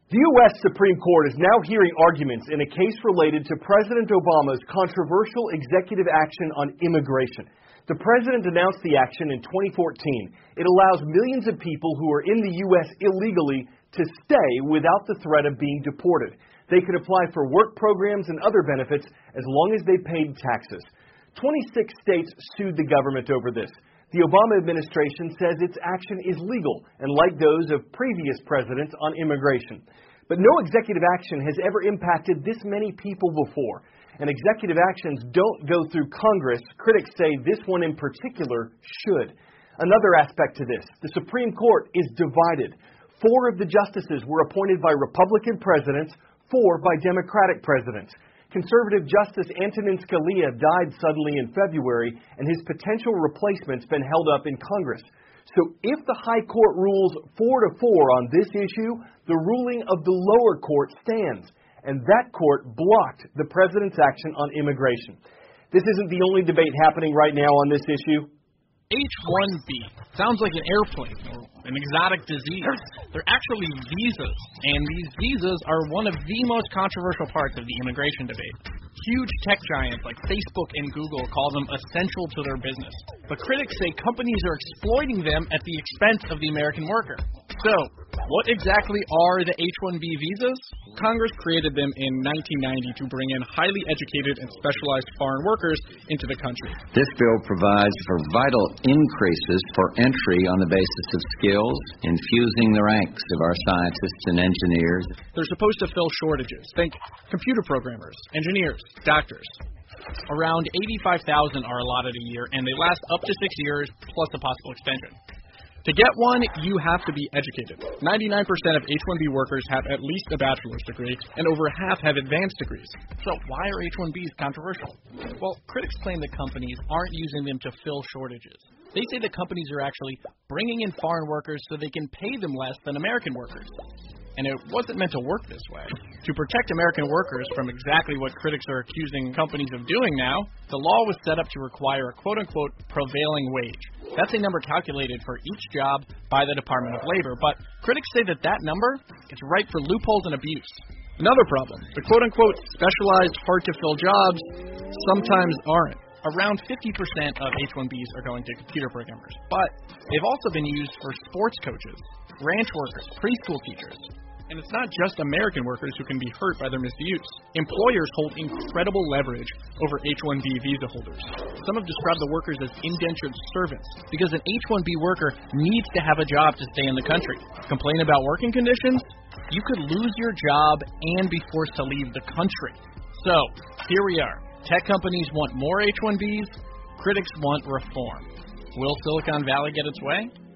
The U.S. Supreme Court is now hearing arguments in a case related to President Obama's controversial executive action on immigration. The president announced the action in 2014. It allows millions of people who are in the U.S. illegally to stay without the threat of being deported. They could apply for work programs and other benefits as long as they paid taxes. 26 states sued the government over this. The Obama administration says its action is legal and like those of previous presidents on immigration. But no executive action has ever impacted this many people before. And executive actions don't go through Congress. Critics say this one in particular should. Another aspect to this, the Supreme Court is divided. 4 of the justices were appointed by Republican presidents, 4 by Democratic presidents. Conservative Justice Antonin Scalia died suddenly in February, and his potential replacement's been held up in Congress. So if the high court rules 4-4 on this issue, the ruling of the lower court stands, and that court blocked the president's action on immigration. This isn't the only debate happening right now on this issue. H-1B sounds like an airplane or an exotic disease. They're actually visas, and these visas are one of the most controversial parts of the immigration debate. Huge tech giants like Facebook and Google call them essential to their business, but critics say companies are exploiting them at the expense of the American worker. So, what exactly are the H-1B visas? Congress created them in 1990 to bring in highly educated and specialized foreign workers into the country. This bill provides for vital increases for entry on the basis of skills, infusing the ranks of our scientists and engineers. They're supposed to fill shortages. Think computer programmers, engineers, doctors. Around 85,000 are allotted a year, and they last up to 6 years, plus a possible extension. To get one, you have to be educated. 99% of H-1B workers have at least a bachelor's degree, and over half have advanced degrees. So why are H-1Bs controversial? Well, critics claim that companies aren't using them to fill shortages. They say that companies are actually bringing in foreign workers so they can pay them less than American workers. And it wasn't meant to work this way. To protect American workers from exactly what critics are accusing companies of doing now, the law was set up to require a quote-unquote prevailing wage. That's a number calculated for each job by the Department of Labor, but critics say that that number is ripe for loopholes and abuse. Another problem, the quote-unquote specialized, hard-to-fill jobs sometimes aren't. Around 50% of H-1Bs are going to computer programmers, but they've also been used for sports coaches, ranch workers, preschool teachers. And it's not just American workers who can be hurt by their misuse. Employers hold incredible leverage over H-1B visa holders. Some have described the workers as indentured servants because an H-1B worker needs to have a job to stay in the country. Complain about working conditions? You could lose your job and be forced to leave the country. So, here we are. Tech companies want more H-1Bs. Critics want reform. Will Silicon Valley get its way?